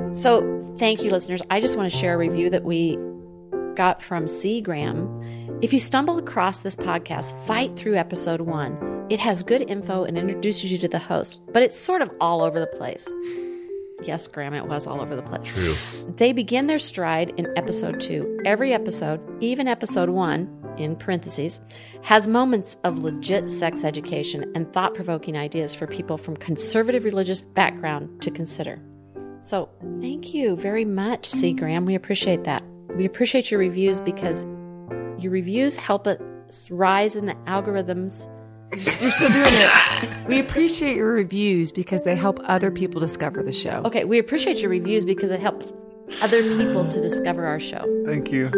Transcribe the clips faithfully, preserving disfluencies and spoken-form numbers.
So thank you, listeners. I just want to share a review that we got from C. Graham. If you stumble across this podcast, fight through episode one. It has good info and introduces you to the host, but it's sort of all over the place. Yes, Graham, it was all over the place. True. They begin their stride in episode two. Every episode, even episode one, in parentheses, has moments of legit sex education and thought-provoking ideas for people from conservative religious background to consider. So thank you very much, C. Graham. We appreciate that. We appreciate your reviews because your reviews help us rise in the algorithms. You're still doing it. We appreciate your reviews because they help other people discover the show. Okay, we appreciate your reviews because it helps other people to discover our show. Thank you.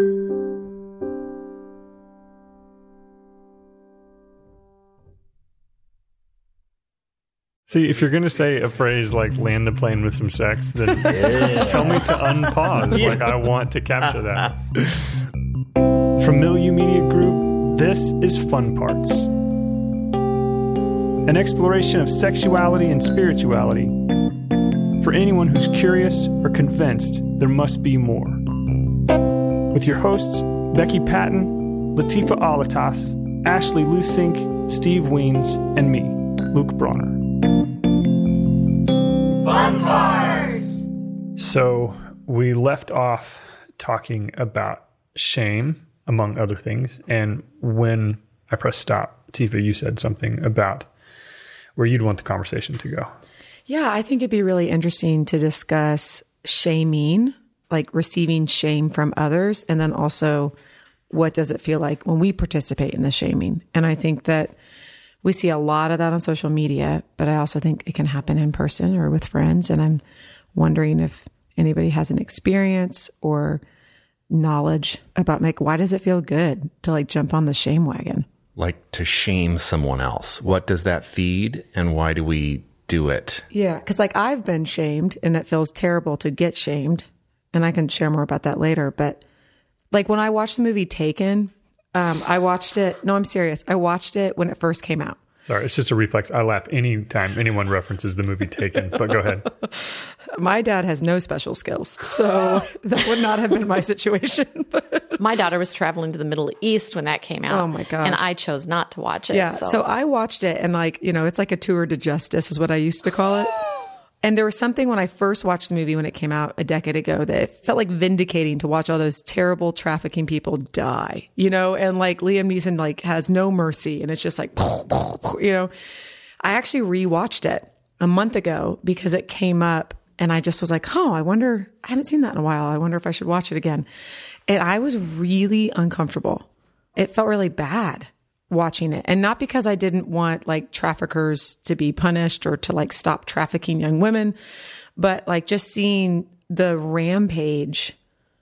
See, if you're going to say a phrase like land the plane with some sex, then yeah. tell me to unpause. Yeah. Like I want to capture that. From Milieu Media Group, this is Fun Parts. An exploration of sexuality and spirituality for anyone who's curious or convinced there must be more. With your hosts, Becky Patton, Latifa Alatas, Ashley Lusink, Steve Weens, and me, Luke Bronner. Fun Parts! So we left off talking about shame, among other things, and when I pressed stop, Tifa, you said something about where you'd want the conversation to go. Yeah, I think it'd be really interesting to discuss shaming, like receiving shame from others, and then also what does it feel like when we participate in the shaming. And I think that we see a lot of that on social media, but I also think it can happen in person or with friends. And I'm wondering if anybody has an experience or knowledge about like, why does it feel good to like jump on the shame wagon? Like to shame someone else. What does that feed and why do we do it? Yeah. Cause like I've been shamed and it feels terrible to get shamed. And I can share more about that later. But like when I watched the movie Taken, um, I watched it. No, I'm serious. I watched it when it first came out. Sorry, it's just a reflex. I laugh anytime anyone references the movie Taken, but go ahead. My dad has no special skills, so that would not have been my situation. My daughter was traveling to the Middle East when that came out. Oh my gosh. And I chose not to watch it. Yeah, so. so I watched it and like, you know, it's like a tour de justice is what I used to call it. And there was something when I first watched the movie when it came out a decade ago that it felt like vindicating to watch all those terrible trafficking people die, you know, and like Liam Neeson like has no mercy and it's just like, you know, I actually rewatched it a month ago because it came up and I just was like, oh, I wonder, I haven't seen that in a while. I wonder if I should watch it again. And I was really uncomfortable. It felt really bad watching it. And not because I didn't want like traffickers to be punished or to like stop trafficking young women, but like just seeing the rampage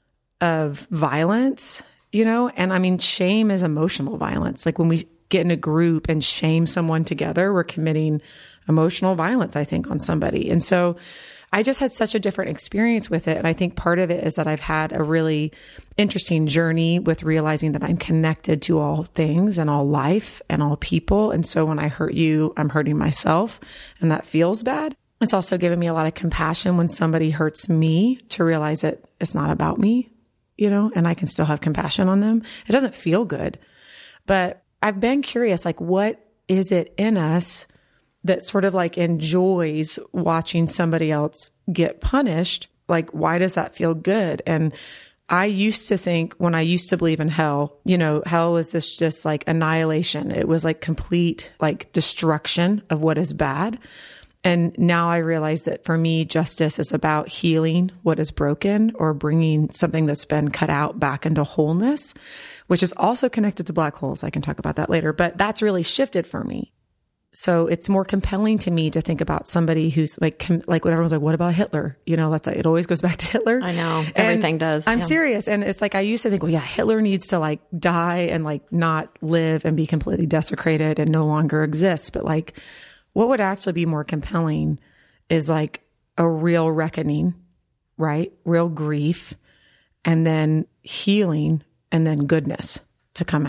of violence, you know? And I mean, shame is emotional violence. Like when we get in a group and shame someone together, we're committing emotional violence, I think, on somebody. And so I just had such a different experience with it. And I think part of it is that I've had a really interesting journey with realizing that I'm connected to all things and all life and all people. And so when I hurt you, I'm hurting myself and that feels bad. It's also given me a lot of compassion when somebody hurts me to realize that it's not about me, you know, and I can still have compassion on them. It doesn't feel good, but I've been curious, like, what is it in us that sort of like enjoys watching somebody else get punished? Like, why does that feel good? And I used to think when I used to believe in hell, you know, hell was this just like annihilation. It was like complete like destruction of what is bad. And now I realize that for me, justice is about healing what is broken or bringing something that's been cut out back into wholeness, which is also connected to black holes. I can talk about that later, but that's really shifted for me. So it's more compelling to me to think about somebody who's like, com- like when everyone's like, what about Hitler? You know, that's like, it always goes back to Hitler. I know. Everything and does. I'm yeah. serious. And it's like, I used to think, well, yeah, Hitler needs to like die and like not live and be completely desecrated and no longer exist. But like, what would actually be more compelling is like a real reckoning, right? Real grief, and then healing, and then goodness to come out.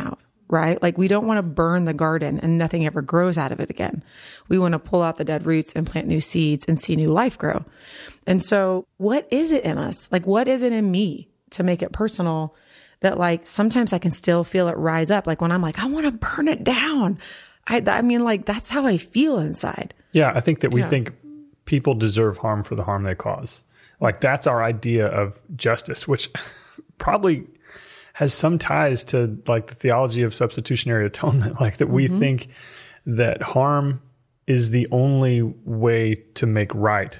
right? Like we don't want to burn the garden and nothing ever grows out of it again. We want to pull out the dead roots and plant new seeds and see new life grow. And so what is it in us? Like, what is it in me, to make it personal, that like sometimes I can still feel it rise up? Like when I'm like, I want to burn it down. I, I mean, like that's how I feel inside. Yeah. I think that we Yeah. think people deserve harm for the harm they cause. Like that's our idea of justice, which probably has some ties to like the theology of substitutionary atonement, like that we mm-hmm. think that harm is the only way to make right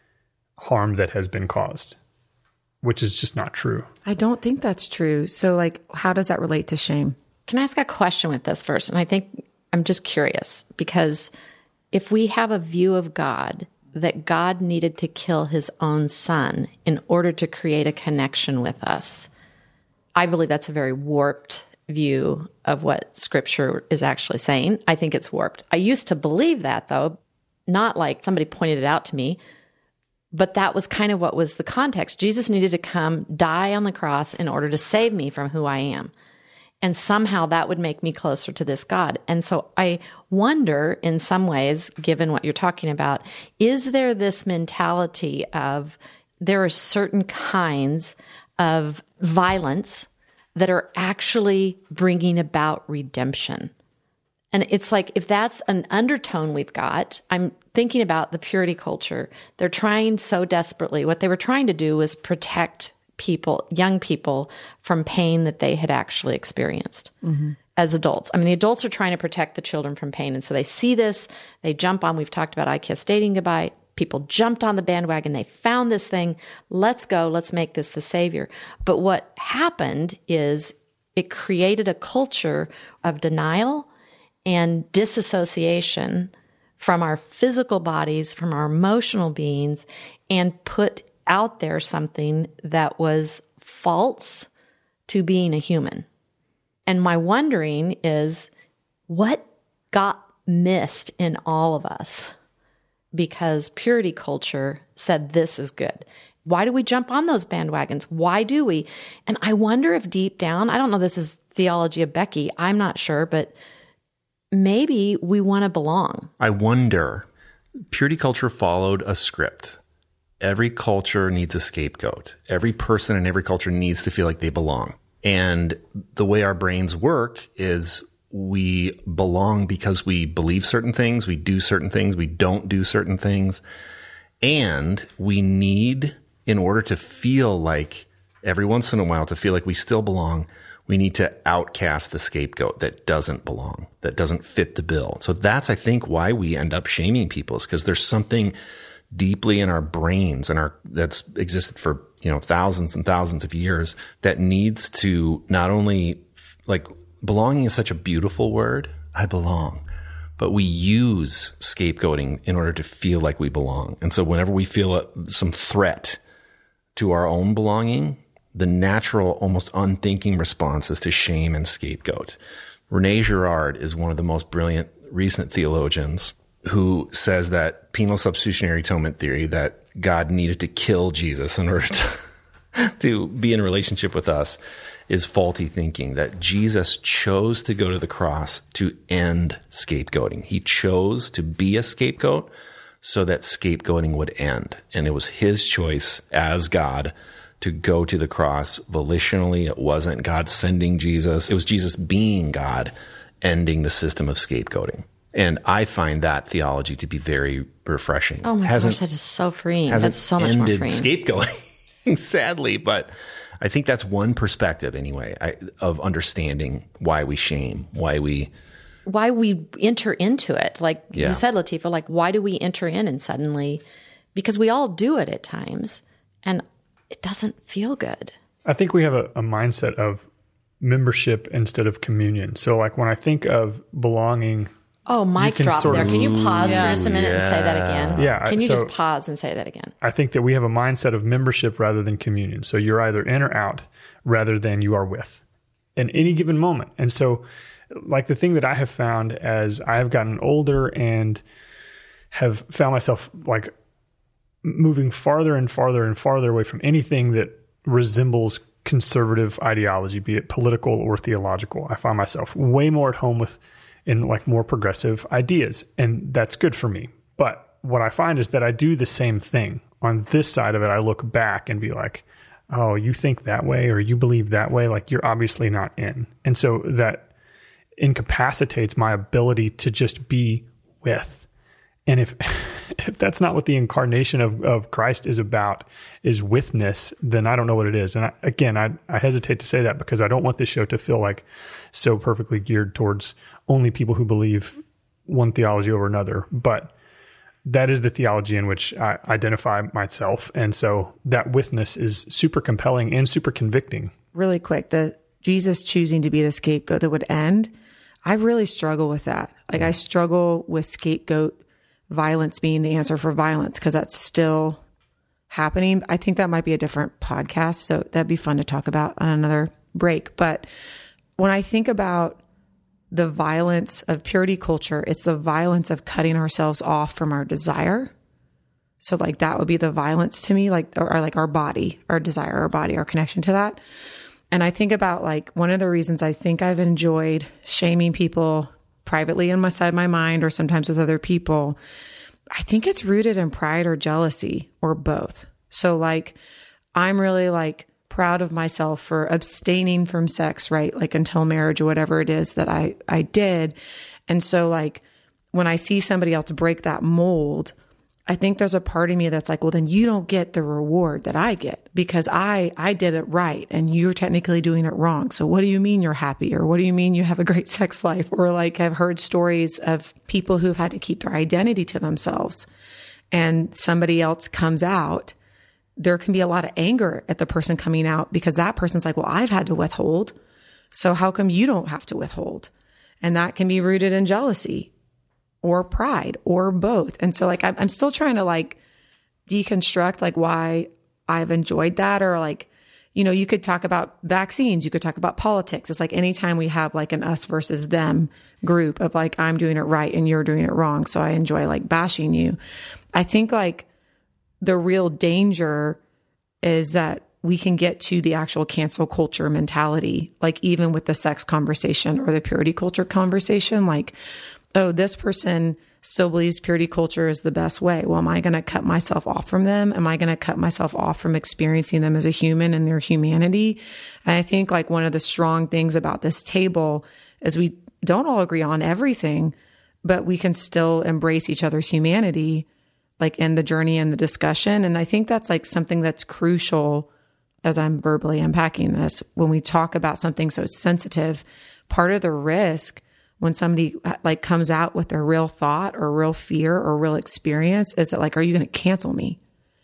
harm that has been caused, which is just not true. I don't think that's true. So like, how does that relate to shame? Can I ask a question with this first? And I think I'm just curious, because if we have a view of God, that God needed to kill his own son in order to create a connection with us, I believe that's a very warped view of what Scripture is actually saying. I think it's warped. I used to believe that, though, not like somebody pointed it out to me, but that was kind of what was the context. Jesus needed to come die on the cross in order to save me from who I am. And somehow that would make me closer to this God. And so I wonder, in some ways, given what you're talking about, is there this mentality of there are certain kinds of violence that are actually bringing about redemption? And it's like, if that's an undertone we've got, I'm thinking about the purity culture. They're trying so desperately. What they were trying to do was protect people, young people, from pain that they had actually experienced mm-hmm. as adults. I mean, the adults are trying to protect the children from pain. And so they see this, they jump on. We've talked about I Kiss Dating Goodbye. People jumped on the bandwagon. They found this thing. Let's go. Let's make this the savior. But what happened is it created a culture of denial and disassociation from our physical bodies, from our emotional beings, and put out there something that was false to being a human. And my wondering is, what got missed in all of us? Because purity culture said this is good. Why do we jump on those bandwagons? Why do we? And I wonder if deep down, I don't know, this is theology of Becky, I'm not sure, but maybe we want to belong. I wonder, purity culture followed a script. Every culture needs a scapegoat. Every person in every culture needs to feel like they belong. And the way our brains work is we belong because we believe certain things, we do certain things, we don't do certain things. And we need, in order to feel like, every once in a while, to feel like we still belong, we need to outcast the scapegoat that doesn't belong, that doesn't fit the bill. So that's, I think, why we end up shaming people, is because there's something deeply in our brains and our that's existed for, you know, thousands and thousands of years that needs to not only, like, belonging is such a beautiful word. I belong. But we use scapegoating in order to feel like we belong. And so whenever we feel a, some threat to our own belonging, the natural, almost unthinking response is to shame and scapegoat. Rene Girard is one of the most brilliant recent theologians who says that penal substitutionary atonement theory, that God needed to kill Jesus in order to, to be in a relationship with us, is faulty thinking, that Jesus chose to go to the cross to end scapegoating. He chose to be a scapegoat so that scapegoating would end. And it was his choice as God to go to the cross volitionally. It wasn't God sending Jesus. It was Jesus being God, ending the system of scapegoating. And I find that theology to be very refreshing. Oh my hasn't, gosh, that is so freeing. Hasn't That's so much more ended freeing. Scapegoating, sadly, but I think that's one perspective anyway, I, of understanding why we shame, why we... Why we enter into it. Like Yeah. you said, Latifah, like why do we enter in and suddenly... Because we all do it at times, and it doesn't feel good. I think we have a, a mindset of membership instead of communion. So like when I think of belonging... Oh, mic can drop sort there. of- Can you pause Yeah. for just a minute and say that again? Yeah, Can you so- just pause and say that again? I think that we have a mindset of membership rather than communion. So you're either in or out rather than you are with in any given moment. And so like the thing that I have found as I have gotten older and have found myself like moving farther and farther and farther away from anything that resembles conservative ideology, be it political or theological. I find myself way more at home with in like more progressive ideas, and that's good for me. But what I find is that I do the same thing on this side of it. I look back and be like, oh, you think that way, or you believe that way, like you're obviously not in. And so that incapacitates my ability to just be with. And if if that's not what the incarnation of, of Christ is about, is withness, then I don't know what it is. And I, again, I, I hesitate to say that because I don't want this show to feel like so perfectly geared towards only people who believe one theology over another. But that is the theology in which I identify myself. And so that withness is super compelling and super convicting. Really quick, the Jesus choosing to be the scapegoat that would end, I really struggle with that. Like I struggle with scapegoat violence being the answer for violence because that's still happening. I think that might be a different podcast, so that'd be fun to talk about on another break. But when I think about the violence of purity culture, it's the violence of cutting ourselves off from our desire. So like that would be the violence to me, like, or, or like our body, our desire, our body, our connection to that. And I think about like one of the reasons I think I've enjoyed shaming people privately in my side of my mind or sometimes with other people, I think it's rooted in pride or jealousy or both. So like, I'm really like proud of myself for abstaining from sex, right? Like until marriage or whatever it is that I, I did. And so like, when I see somebody else break that mold, I think there's a part of me that's like, well, then you don't get the reward that I get because I, I did it right and you're technically doing it wrong. So what do you mean you're happy? Or what do you mean you have a great sex life? Or like I've heard stories of people who've had to keep their identity to themselves and somebody else comes out. There can be a lot of anger at the person coming out because that person's like, well, I've had to withhold. So how come you don't have to withhold? And that can be rooted in jealousy or pride or both. And so like, I'm, I'm still trying to like deconstruct like why I've enjoyed that. Or like, you know, you could talk about vaccines, you could talk about politics. It's like anytime we have like an us versus them group of like, I'm doing it right and you're doing it wrong. So I enjoy like bashing you. I think like the real danger is that we can get to the actual cancel culture mentality, like even with the sex conversation or the purity culture conversation, like, oh, this person still believes purity culture is the best way. Well, am I going to cut myself off from them? Am I going to cut myself off from experiencing them as a human and their humanity? And I think like one of the strong things about this table is we don't all agree on everything, but we can still embrace each other's humanity, like in the journey and the discussion. And I think that's like something that's crucial as I'm verbally unpacking this. When we talk about something so sensitive, part of the risk when somebody like comes out with their real thought or real fear or real experience is that like, are you going to cancel me?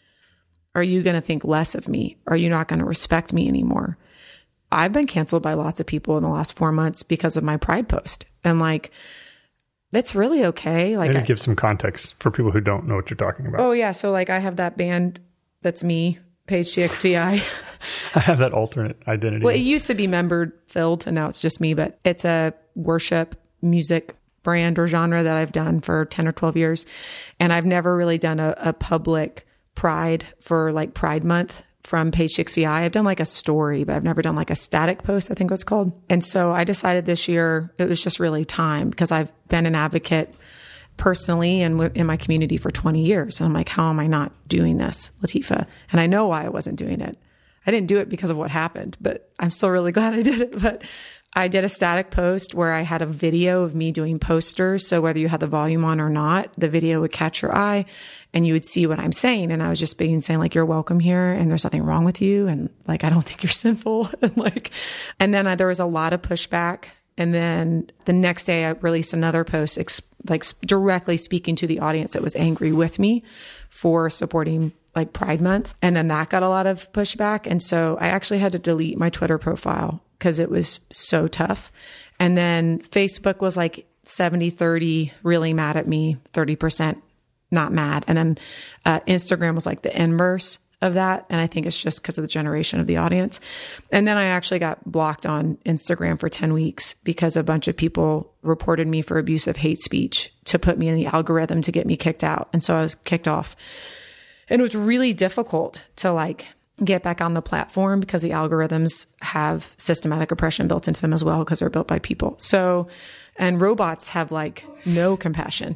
Are you going to think less of me? Are you not going to respect me anymore? I've been canceled by lots of people in the last four months because of my pride post. And like, that's really okay. Like, maybe give some context for people who don't know what you're talking about. Oh yeah. So like I have that band that's me, Paige T X V I. I have that alternate identity. Well, it used to be member filled and now it's just me, but it's a worship music brand or genre that I've done for ten or twelve years. And I've never really done a, a public pride for like Pride Month from Paige T X V I. I've done like a story, but I've never done like a static post, I think it was called. And so I decided this year it was just really time because I've been an advocate personally and in my community for twenty years. And I'm like, how am I not doing this, Latifah? And I know why I wasn't doing it. I didn't do it because of what happened, but I'm still really glad I did it. But I did a static post where I had a video of me doing posters. So whether you had the volume on or not, the video would catch your eye and you would see what I'm saying. And I was just being saying like, you're welcome here and there's nothing wrong with you. And like, I don't think you're sinful. and like, and then I, there was a lot of pushback. And then the next day I released another post, ex- like directly speaking to the audience that was angry with me for supporting like Pride Month. And then that got a lot of pushback. And so I actually had to delete my Twitter profile because it was so tough. And then Facebook was like seventy thirty, really mad at me, thirty percent not mad. And then uh, Instagram was like the inverse of that. And I think it's just because of the generation of the audience. And then I actually got blocked on Instagram for ten weeks because a bunch of people reported me for abusive hate speech to put me in the algorithm to get me kicked out. And so I was kicked off. And it was really difficult to like get back on the platform because the algorithms have systematic oppression built into them as well because they're built by people. So, and robots have like no compassion.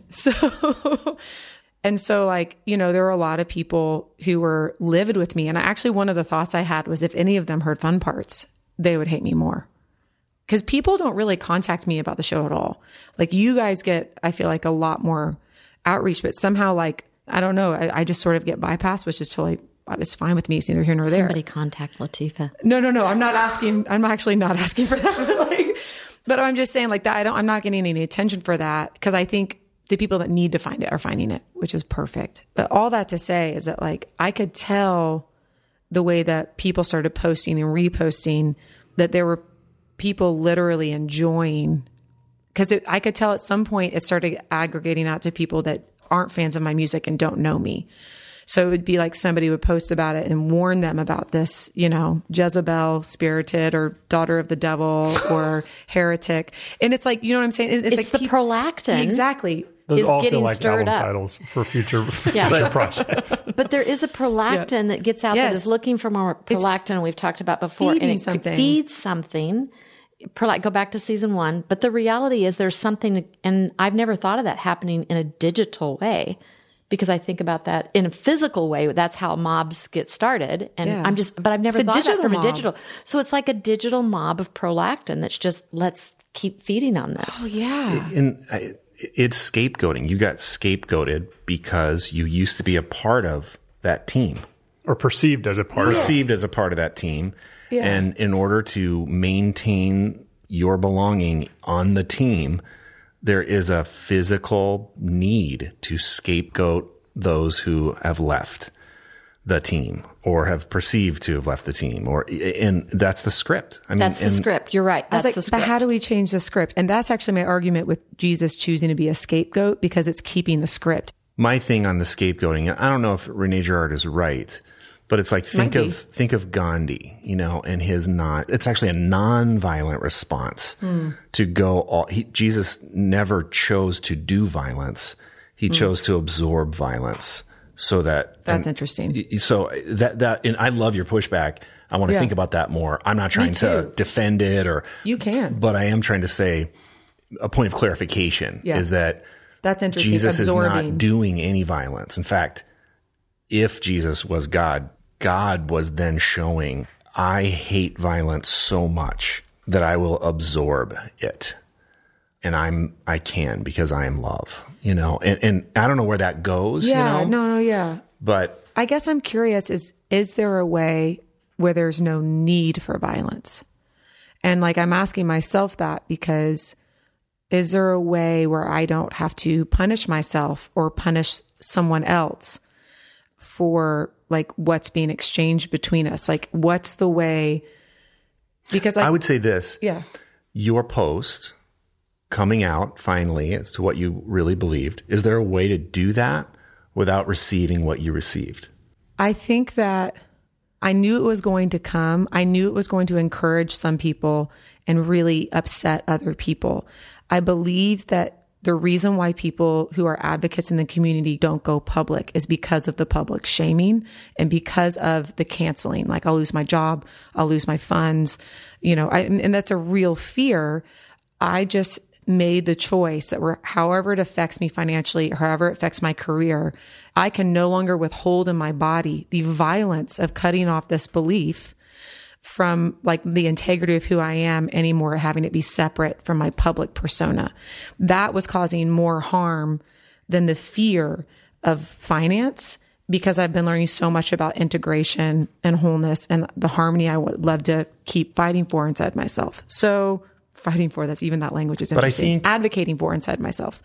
So, and so like, you know, there were a lot of people who were livid with me. And actually one of the thoughts I had was if any of them heard Fun Parts, they would hate me more. Because people don't really contact me about the show at all. Like you guys get, I feel like a lot more outreach, but somehow like, I don't know, I, I just sort of get bypassed, which is totally, it's fine with me. It's neither here nor there. Somebody contact Latifah. No, no, no. I'm not asking. I'm actually not asking for that. But, like, but I'm just saying like that. I don't, I'm not getting any attention for that because I think the people that need to find it are finding it, which is perfect. But all that to say is that like, I could tell the way that people started posting and reposting that there were people literally enjoying, because I could tell at some point it started aggregating out to people that aren't fans of my music and don't know me. So it would be like somebody would post about it and warn them about this, you know, Jezebel, spirited, or daughter of the devil, or heretic. And it's like, you know what I'm saying? It's, it's like the pe- prolactin. Exactly. Those is all getting feel like stirred album up. titles for future, Yeah. future projects. But there is a prolactin Yeah. that gets out Yes. that is looking for more prolactin. We've talked about before. feeding and it something. feeds something. Prolact, go back to season one. But the reality is there's something, and I've never thought of that happening in a digital way. Because I think about that in a physical way. That's how mobs get started. And Yeah. I'm just, but I've never It's a thought of that digital from mob. a digital. So it's like a digital mob of prolactin that's just, let's keep feeding on this. Oh, yeah. And I, it's scapegoating. You got scapegoated because you used to be a part of that team, Or perceived as a part of it. perceived as a part of that team. Yeah. And in order to maintain your belonging on the team, there is a physical need to scapegoat those who have left the team or have perceived to have left the team, or and that's the script. I mean, That's the and script. You're right. I was That's like, the but script. how do we change the script? And that's actually my argument with Jesus choosing to be a scapegoat because it's keeping the script. My thing on the scapegoating, I don't know if Rene Girard is right, but it's like think Might be. of think of Gandhi, you know, and his not. It's actually a non-violent response to go. All, he, Jesus never chose to do violence; he chose to absorb violence, so that That's and interesting. So that that and I love your pushback. I want to Yeah. think about that more. I'm not trying to too. defend it, or You can. but I am trying to say a point of clarification Yeah. is that. That's interesting. Jesus Absorbing. is not doing any violence. In fact, if Jesus was God, God was then showing, I hate violence so much that I will absorb it. And I'm, I can because I am love, you know, and, and I don't know where that goes, Yeah, you know, no, no, yeah. but I guess I'm curious is, is there a way where there's no need for violence? And like, I'm asking myself that because is there a way where I don't have to punish myself or punish someone else for like what's being exchanged between us? Like, what's the way? Because I, I would say this, yeah, your post coming out finally as to what you really believed. Is there a way to do that without receiving what you received? I think that I knew it was going to come. I knew it was going to encourage some people and really upset other people. I believe that the reason why people who are advocates in the community don't go public is because of the public shaming and because of the canceling. Like, I'll lose my job, I'll lose my funds, you know, I, and that's a real fear. I just made the choice that we're, however it affects me financially, or however it affects my career, I can no longer withhold in my body the violence of cutting off this belief from like the integrity of who I am anymore, having it be separate from my public persona. That was causing more harm than the fear of finance, because I've been learning so much about integration and wholeness and the harmony I would love to keep fighting for inside myself. So fighting for, that's even that language is But I interesting. think- Advocating for inside myself.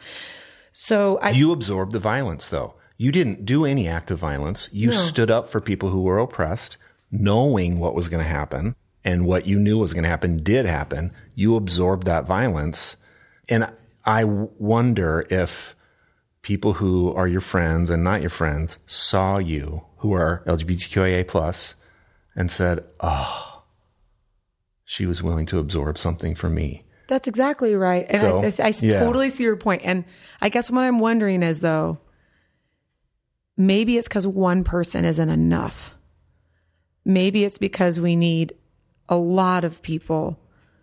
So I, You absorbed the violence, though. You didn't do any act of violence. You No. stood up for people who were oppressed, knowing what was going to happen, and what you knew was going to happen did happen. You absorbed that violence. And I wonder if people who are your friends and not your friends saw you, who are L G B T Q I A plus, and said, oh, she was willing to absorb something from me. That's exactly right. And So, I, I, I yeah. totally see your point. And I guess what I'm wondering is, though, maybe it's because one person isn't enough. maybe it's because we need a lot of people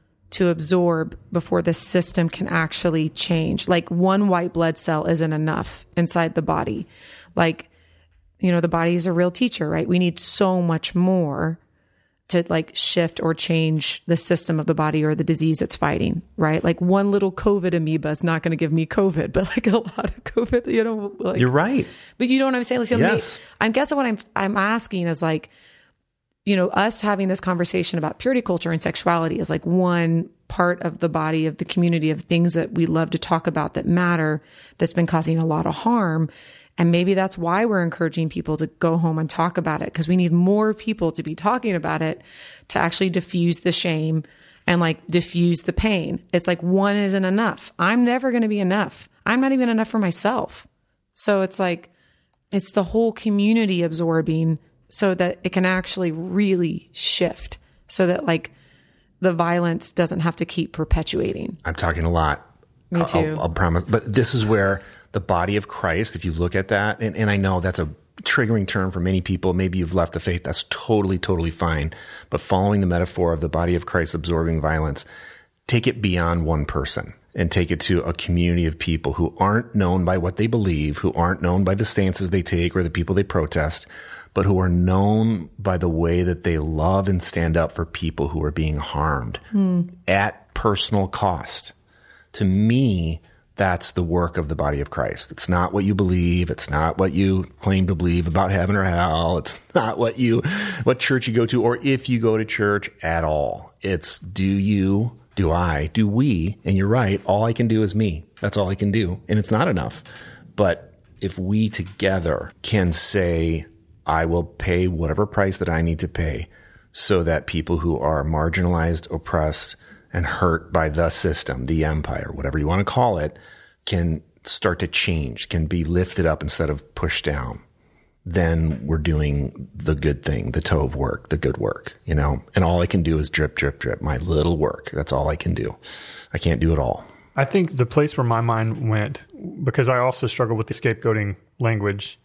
to absorb before the system can actually change. Like one white blood cell isn't enough inside the body. Like, you know, the body is a real teacher, right? We need so much more to like shift or change the system of the body or the disease it's fighting, right? Like one little COVID amoeba is not going to give me COVID, but like a lot of COVID, you know, like, you're right. But you know what I'm saying? Like, you know, yes. me, I'm guessing what I'm, I'm asking is like, you know, us having this conversation about purity culture and sexuality is like one part of the body of the community of things that we love to talk about that matter, that's been causing a lot of harm. And maybe that's why we're encouraging people to go home and talk about it, because we need more people to be talking about it to actually diffuse the shame and like diffuse the pain. It's like one isn't enough. I'm never going to be enough. I'm not even enough for myself. So it's like, it's the whole community absorbing so that it can actually really shift, so that like the violence doesn't have to keep perpetuating. I'm talking a lot. Me too. I'll, I'll promise. But this is where the body of Christ, if you look at that, and, and I know that's a triggering term for many people. Maybe you've left the faith. That's totally, totally fine. But following the metaphor of the body of Christ absorbing violence, take it beyond one person and take it to a community of people who aren't known by what they believe, who aren't known by the stances they take or the people they protest, but who are known by the way that they love and stand up for people who are being harmed mm. at personal cost. To me, that's the work of the body of Christ. It's not what you believe. It's not what you claim to believe about heaven or hell. It's not what you, what church you go to, or if you go to church at all. It's do you, do I, do we, and you're right, all I can do is me. That's all I can do. And it's not enough. But if we together can say, I will pay whatever price that I need to pay so that people who are marginalized, oppressed, and hurt by the system, the empire, whatever you want to call it, can start to change, can be lifted up instead of pushed down, then we're doing the good thing, the Tov work, the good work, you know? And all I can do is drip, drip, drip, my little work. That's all I can do. I can't do it all. I think the place where my mind went, because I also struggle with the scapegoating language,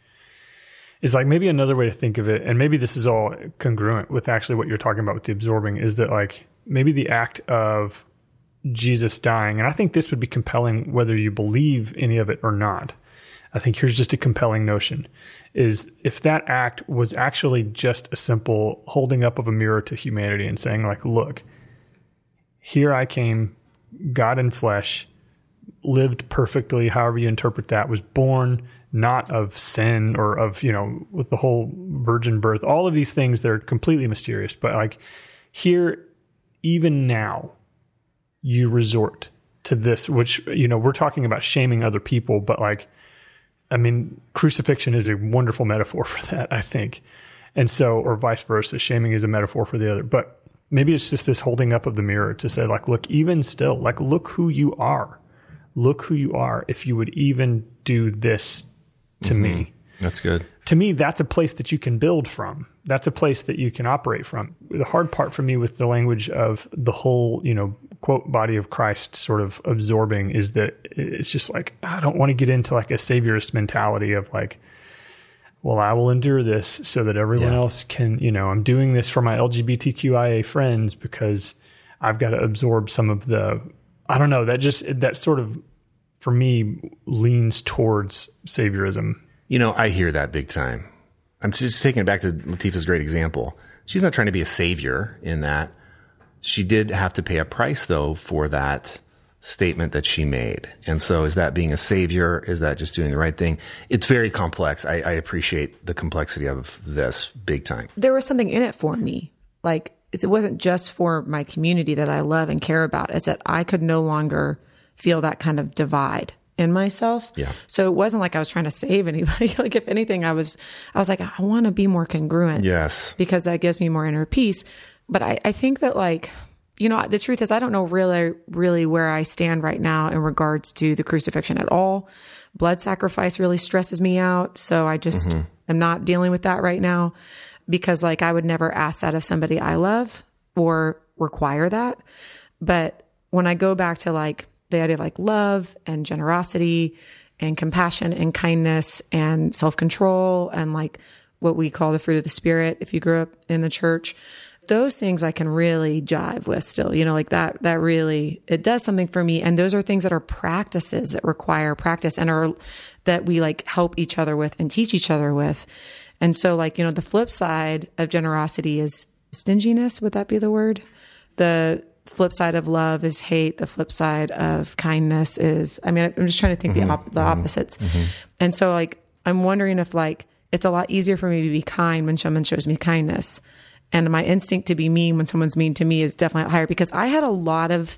is like maybe another way to think of it, and maybe this is all congruent with actually what you're talking about with the absorbing, is that like maybe the act of Jesus dying, and I think this would be compelling whether you believe any of it or not. I think here's just a compelling notion, is if that act was actually just a simple holding up of a mirror to humanity and saying like, look, here I came, God in flesh, lived perfectly, however you interpret that, was born not of sin or of, you know, with the whole virgin birth, all of these things, they're completely mysterious. But like here, even now, you resort to this, which, you know, we're talking about shaming other people, but like, I mean, crucifixion is a wonderful metaphor for that, I think. And so, or vice versa, shaming is a metaphor for the other. But maybe it's just this holding up of the mirror to say like, look, even still, like, look who you are. Look who you are if you would even do this to mm-hmm. me. That's good. To me, that's a place that you can build from. That's a place that you can operate from. The hard part for me with the language of the whole, you know, quote, body of Christ sort of absorbing is that it's just like, I don't want to get into like a saviorist mentality of like, well, I will endure this so that everyone yeah. else can, you know, I'm doing this for my L G B T Q I A friends because I've got to absorb some of the, I don't know, that just, that sort of, for me, leans towards saviorism. You know, I hear that big time. I'm just taking it back to Latifah's great example. She's not trying to be a savior in that. She did have to pay a price, though, for that statement that she made. And so is that being a savior? Is that just doing the right thing? It's very complex. I, I appreciate the complexity of this big time. There was something in it for me. Like, it wasn't just for my community that I love and care about. It's that I could no longer feel that kind of divide in myself. Yeah. So it wasn't like I was trying to save anybody. Like if anything, I was, I was like, I want to be more congruent. Yes. Because that gives me more inner peace. But I, I think that like, you know, the truth is I don't know really, really where I stand right now in regards to the crucifixion at all. Blood sacrifice really stresses me out. So I just mm-hmm. am not dealing with that right now because like I would never ask that of somebody I love or require that. But when I go back to like, the idea of like love and generosity and compassion and kindness and self-control and like what we call the fruit of the Spirit, if you grew up in the church, those things I can really jive with still, you know, like that, that really, it does something for me. And those are things that are practices that require practice and are, that we like help each other with and teach each other with. And so like, you know, the flip side of generosity is stinginess. Would that be the word? The flip side of love is hate. The flip side of kindness is, I mean, I'm just trying to think mm-hmm. the, op- the opposites. Mm-hmm. And so like, I'm wondering if like, it's a lot easier for me to be kind when someone shows me kindness. And my instinct to be mean when someone's mean to me is definitely higher, because I had a lot of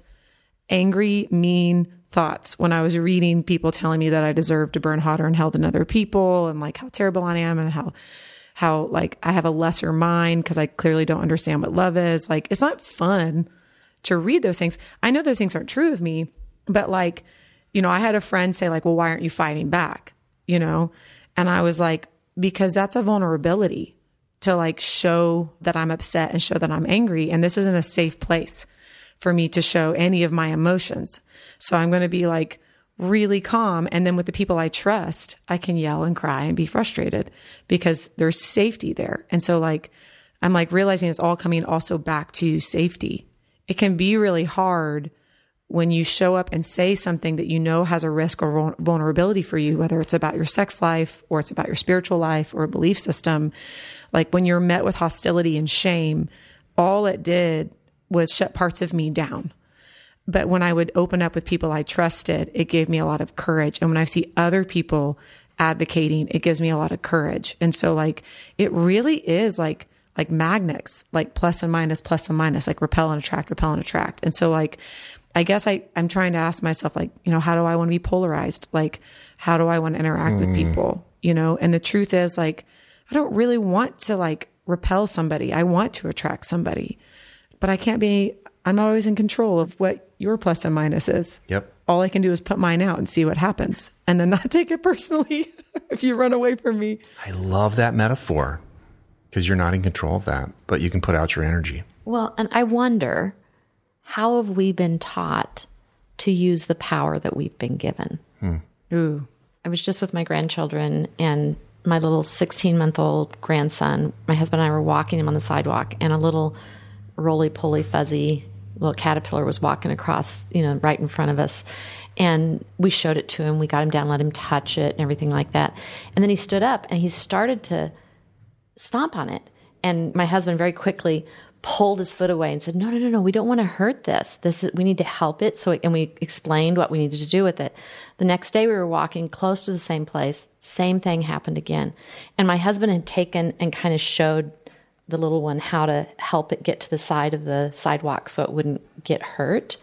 angry, mean thoughts when I was reading people telling me that I deserved to burn hotter in hell than other people, and like how terrible I am, and how, how like I have a lesser mind because I clearly don't understand what love is. Like, it's not fun to read those things. I know those things aren't true of me, but like, you know, I had a friend say like, well, why aren't you fighting back? You know? And I was like, because that's a vulnerability to like show that I'm upset and show that I'm angry. And this isn't a safe place for me to show any of my emotions. So I'm going to be like really calm. And then with the people I trust, I can yell and cry and be frustrated because there's safety there. And so like, I'm like realizing it's all coming also back to safety. It can be really hard when you show up and say something that you know has a risk or vulnerability for you, whether it's about your sex life or it's about your spiritual life or a belief system. Like when you're met with hostility and shame, all it did was shut parts of me down. But when I would open up with people I trusted, it gave me a lot of courage. And when I see other people advocating, it gives me a lot of courage. And so like, it really is like, like magnets, like plus and minus, plus and minus, like repel and attract, repel and attract. And so like, I guess I, I'm trying to ask myself, like, you know, how do I want to be polarized? Like, how do I want to interact mm. with people? You know, and the truth is like, I don't really want to like repel somebody. I want to attract somebody, but I can't be, I'm not always in control of what your plus and minus is. Yep. All I can do is put mine out and see what happens and then not take it personally if you run away from me. I love that metaphor because you're not in control of that, but you can put out your energy. Well, and I wonder, how have we been taught to use the power that we've been given? Hmm. Ooh. I was just with my grandchildren, and my little sixteen-month-old grandson, my husband and I were walking him on the sidewalk, and a little roly-poly, fuzzy little caterpillar was walking across, you know, right in front of us. And we showed it to him. We got him down, let him touch it and everything like that. And then he stood up, and he started to stomp on it. And my husband very quickly pulled his foot away and said, no, no, no, no, we don't want to hurt this. This is, we need to help it. So, and we explained what we needed to do with it. The next day we were walking close to the same place. Same thing happened again. And my husband had taken and kind of showed the little one how to help it get to the side of the sidewalk so it wouldn't get hurt.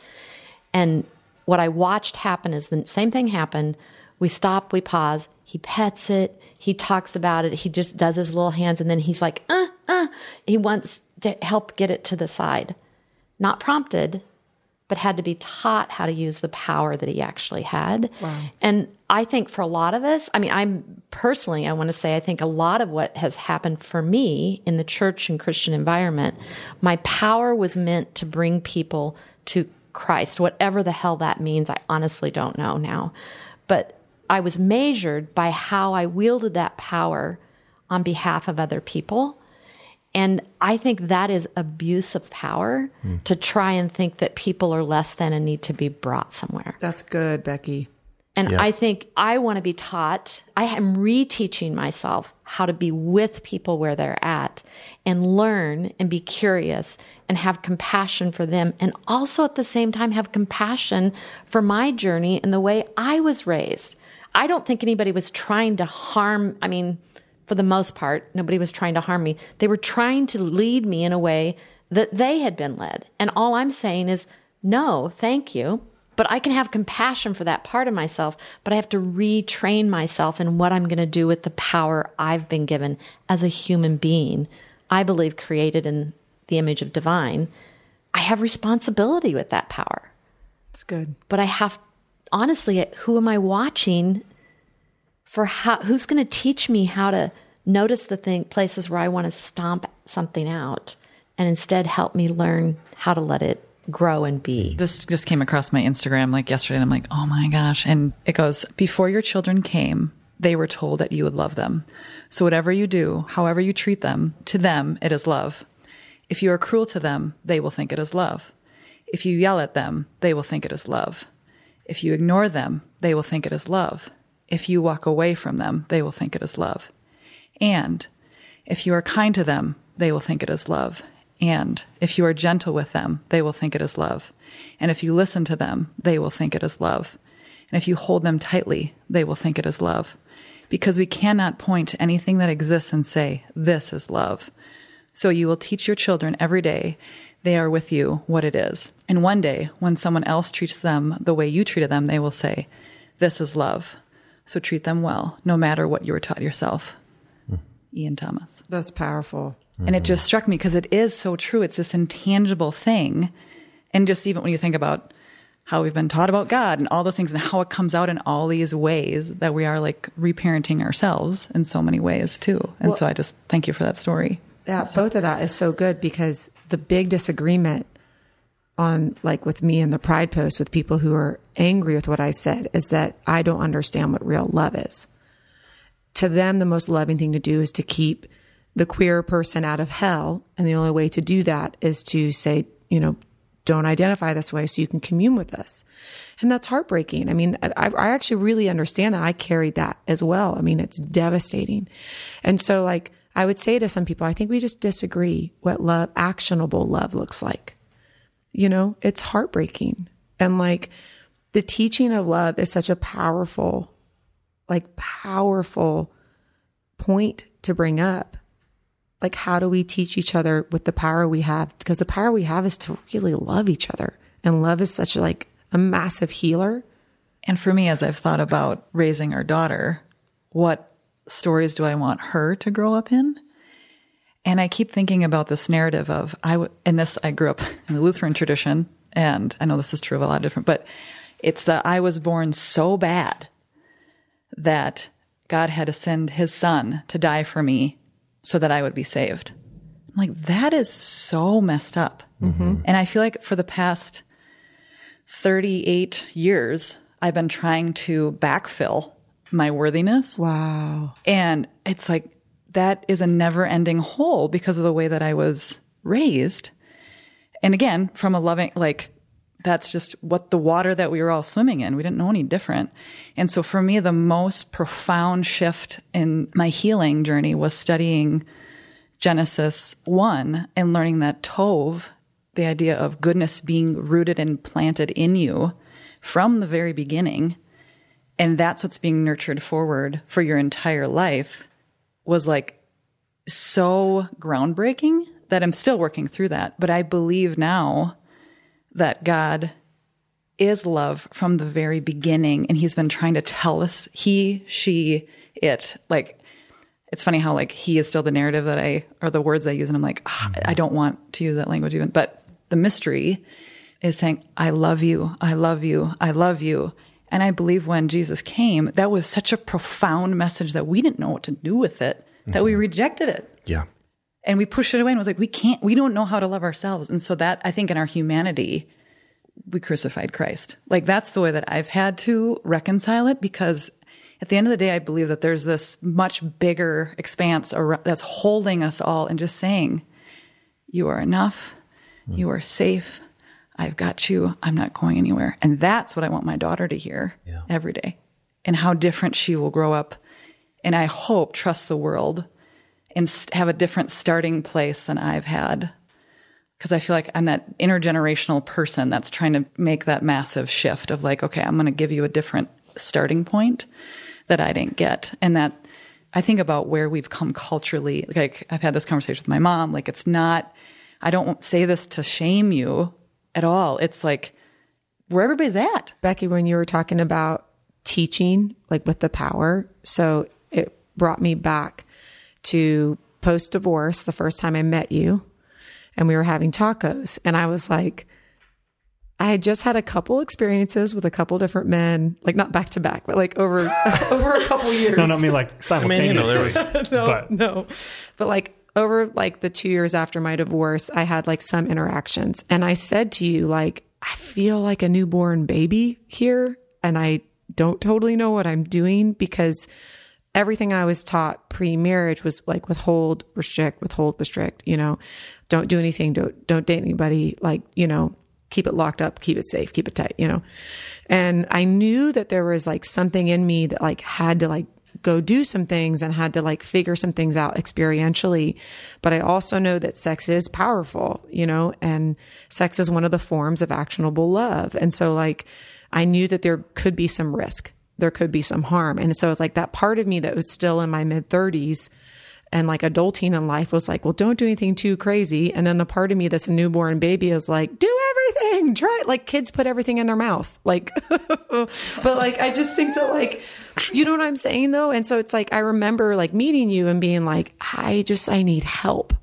And what I watched happen is the same thing happened. We stop, we pause. He pets it. He talks about it. He just does his little hands. And then he's like, uh, uh, he wants to help get it to the side. Not prompted, but had to be taught how to use the power that he actually had. Wow. And I think for a lot of us, I mean, I'm personally, I want to say, I think a lot of what has happened for me in the church and Christian environment, my power was meant to bring people to Christ, whatever the hell that means. I honestly don't know now. But I was measured by how I wielded that power on behalf of other people. And I think that is abuse of power mm. to try and think that people are less than and need to be brought somewhere. That's good, Becky. And yeah. I think I want to be taught, I am reteaching myself how to be with people where they're at and learn and be curious and have compassion for them. And also at the same time, have compassion for my journey and the way I was raised. I don't think anybody was trying to harm, I mean, for the most part, nobody was trying to harm me. They were trying to lead me in a way that they had been led. And all I'm saying is, no, thank you. But I can have compassion for that part of myself, but I have to retrain myself in what I'm going to do with the power I've been given as a human being. I believe created in the image of divine. I have responsibility with that power. It's good. But I have, honestly, who am I watching for how, who's going to teach me how to notice the thing, places where I want to stomp something out and instead help me learn how to let it grow and be. This just came across my Instagram like yesterday and I'm like, oh my gosh. And it goes, before your children came, they were told that you would love them. So whatever you do, however you treat them, to them it is love. If you are cruel to them, they will think it is love. If you yell at them, they will think it is love. If you ignore them, they will think it is love. If you walk away from them, they will think it is love. And if you are kind to them, they will think it is love. And if you are gentle with them, they will think it is love. And if you listen to them, they will think it is love. And if you hold them tightly, they will think it is love. Because we cannot point to anything that exists and say, this is love. So you will teach your children every day they are with you what it is. And one day, when someone else treats them the way you treated them, they will say, this is love. So treat them well, no matter what you were taught yourself. Mm. Ian Thomas. That's powerful. Mm-hmm. And it just struck me because it is so true. It's this intangible thing. And just even when you think about how we've been taught about God and all those things and how it comes out in all these ways that we are like reparenting ourselves in so many ways too. And well, so I just thank you for that story. Yeah, both of that is so good because the big disagreement on like with me and the Pride post with people who are angry with what I said is that I don't understand what real love is. To them, the most loving thing to do is to keep the queer person out of hell. And the only way to do that is to say, you know, don't identify this way so you can commune with us. And that's heartbreaking. I mean, I, I actually really understand that. I carried that as well. I mean, it's devastating. And so like, I would say to some people, I think we just disagree what love, actionable love looks like. You know, it's heartbreaking. And like the teaching of love is such a powerful, like powerful point to bring up. Like, how do we teach each other with the power we have? Because the power we have is to really love each other. And love is such like a massive healer. And for me, as I've thought about raising our daughter, what stories do I want her to grow up in? And I keep thinking about this narrative of, I w- and this, I grew up in the Lutheran tradition, and I know this is true of a lot of different, but it's that I was born so bad that God had to send his son to die for me so that I would be saved. I'm like, that is so messed up. Mm-hmm. And I feel like for the past thirty-eight years, I've been trying to backfill my worthiness. Wow. And it's like, that is a never ending hole because of the way that I was raised. And again, from a loving, like, that's just what the water that we were all swimming in. We didn't know any different. And so for me, the most profound shift in my healing journey was studying Genesis one and learning that Tov, the idea of goodness being rooted and planted in you from the very beginning, and that's what's being nurtured forward for your entire life, was like so groundbreaking that I'm still working through that. But I believe now that God is love from the very beginning, and he's been trying to tell us, he, she, it. Like, it's funny how like he is still the narrative that I, or the words I use, and I'm like, oh, I don't want to use that language even. But the mystery is saying, I love you, I love you, I love you. And I believe when Jesus came, that was such a profound message that we didn't know what to do with it, that mm-hmm. we rejected it. Yeah. And we pushed it away and was like, we can't, we don't know how to love ourselves. And so that, I think in our humanity, we crucified Christ. Like, that's the way that I've had to reconcile it, because at the end of the day, I believe that there's this much bigger expanse around, that's holding us all and just saying, you are enough. Mm. You are safe. I've got you. I'm not going anywhere. And that's what I want my daughter to hear yeah. every day, and how different she will grow up. And I hope trust the world and have a different starting place than I've had. Because I feel like I'm that intergenerational person that's trying to make that massive shift of like, okay, I'm going to give you a different starting point that I didn't get. And that I think about where we've come culturally. Like, I've had this conversation with my mom. Like, it's not, I don't say this to shame you at all. It's like where everybody's at. Becky, when you were talking about teaching, like with the power, so it brought me back to post-divorce, the first time I met you, and we were having tacos. And I was like, I had just had a couple experiences with a couple different men, like not back to back, but like over over a couple years. No, not me like simultaneously. I mean, you know, there was, no, but. no. But like over like the two years after my divorce, I had like some interactions. And I said to you, like, I feel like a newborn baby here, and I don't totally know what I'm doing, because everything I was taught pre-marriage was like withhold, restrict, withhold, restrict, you know, don't do anything. Don't, don't date anybody. Like, you know, keep it locked up, keep it safe, keep it tight, you know? And I knew that there was like something in me that like had to like go do some things and had to like figure some things out experientially. But I also know that sex is powerful, you know, and sex is one of the forms of actionable love. And so like, I knew that there could be some risk. There could be some harm. And so it's like that part of me that was still in my mid thirties and like adulting in life was like, well, don't do anything too crazy. And then the part of me that's a newborn baby is like, do everything, try it. Like kids put everything in their mouth. Like, but like, I just think that like, you know what I'm saying though? And so it's like, I remember like meeting you and being like, I just, I need help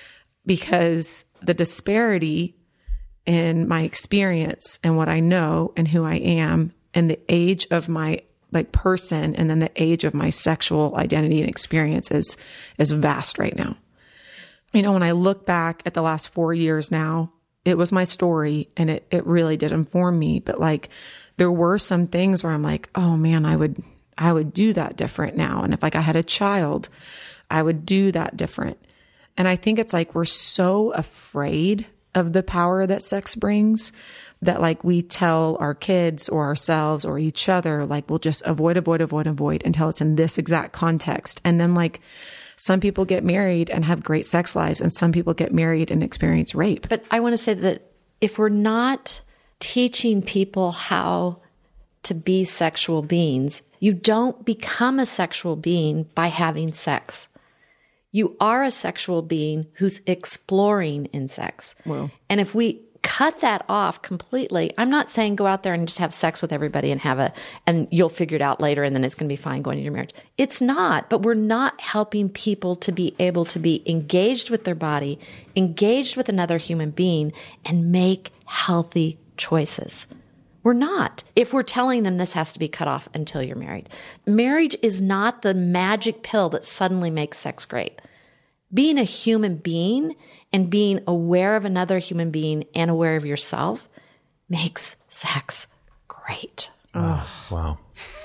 because the disparity in my experience and what I know and who I am and the age of my like person and then the age of my sexual identity and experience is, is vast right now. You know, when I look back at the last four years now, it was my story and it, it really did inform me. But like, there were some things where I'm like, oh man, I would, I would do that different now. And if like I had a child, I would do that different. And I think it's like, we're so afraid of the power that sex brings that like we tell our kids or ourselves or each other, like we'll just avoid, avoid, avoid, avoid until it's in this exact context. And then like some people get married and have great sex lives and some people get married and experience rape. But I want to say that if we're not teaching people how to be sexual beings, you don't become a sexual being by having sex. You are a sexual being who's exploring in sex. Well, and if we cut that off completely, I'm not saying go out there and just have sex with everybody and have a, and you'll figure it out later and then it's going to be fine going into your marriage. It's not, but we're not helping people to be able to be engaged with their body, engaged with another human being and make healthy choices. We're not. If we're telling them this has to be cut off until you're married. Marriage is not the magic pill that suddenly makes sex great. Being a human being and being aware of another human being and aware of yourself makes sex great. Oh, wow.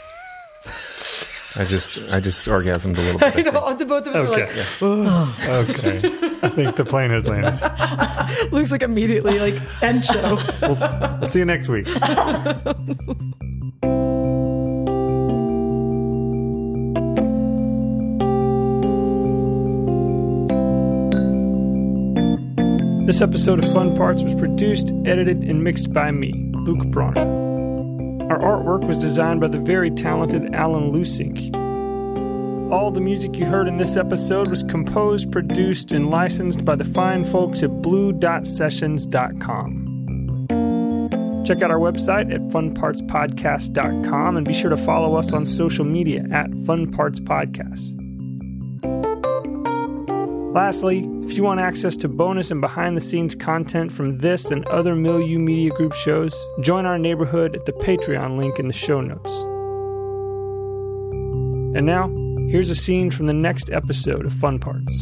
I just I just orgasmed a little bit. I know, the both of us Okay. were like, oh. Okay. I think the plane has landed. Looks like immediately like end show. We'll see you next week. This episode of Fun Parts was produced, edited, and mixed by me, Luke Bronner. Our artwork was designed by the very talented Alan Lusink. All the music you heard in this episode was composed, produced, and licensed by the fine folks at blue dot sessions dot com. Check out our website at fun parts podcast dot com and be sure to follow us on social media at Fun Parts Podcast. Lastly, if you want access to bonus and behind-the-scenes content from this and other Milieu Media Group shows, join our neighborhood at the Patreon link in the show notes. And now, here's a scene from the next episode of Fun Parts.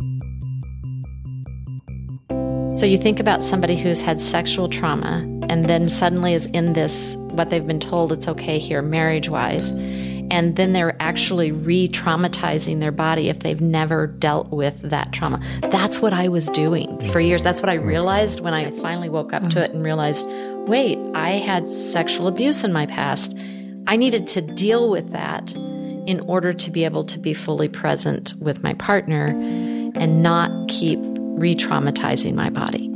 So you think about somebody who's had sexual trauma and then suddenly is in this, what they've been told it's okay here marriage-wise, and then they're actually re-traumatizing their body if they've never dealt with that trauma. That's what I was doing for years. That's what I realized when I finally woke up to it and realized, wait, I had sexual abuse in my past. I needed to deal with that in order to be able to be fully present with my partner and not keep re-traumatizing my body.